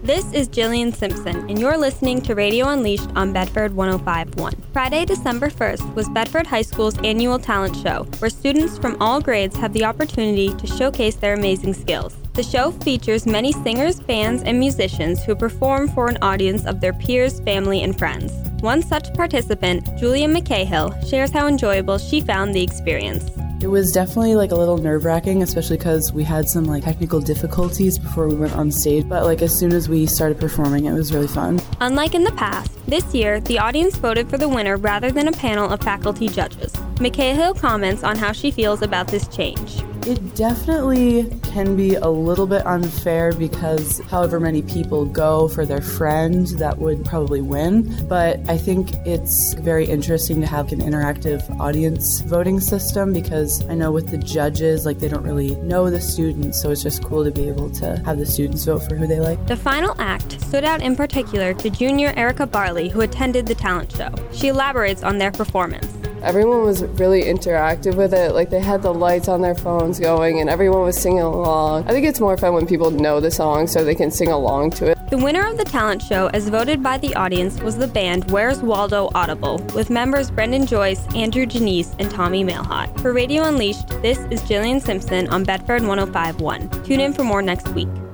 This is Jillian Simpson, and you're listening to Radio Unleashed on Bedford 105.1. Friday, December 1st was Bedford High School's annual talent show, where students from all grades have the opportunity to showcase their amazing skills. The show features many singers, bands, and musicians who perform for an audience of their peers, family, and friends. One such participant, Julia McCahill, shares how enjoyable she found the experience. It was definitely a little nerve-wracking, especially because we had some technical difficulties before we went on stage. But as soon as we started performing, it was really fun. Unlike in the past, this year the audience voted for the winner rather than a panel of faculty judges. McCahill comments on how she feels about this change. It definitely can be a little bit unfair because however many people go for their friend, that would probably win. But I think it's very interesting to have an interactive audience voting system because I know with the judges, they don't really know the students, so it's just cool to be able to have the students vote for who they like. The final act stood out in particular to junior Erica Barley, who attended the talent show. She elaborates on their performance. Everyone was really interactive with it. They had the lights on their phones going and everyone was singing along. I think it's more fun when people know the song so they can sing along to it. The winner of the talent show, as voted by the audience, was the band Where's Waldo Audible, with members Brendan Joyce, Andrew Janice, and Tommy Mailhot. For Radio Unleashed, this is Jillian Simpson on Bedford 105.1. Tune in for more next week.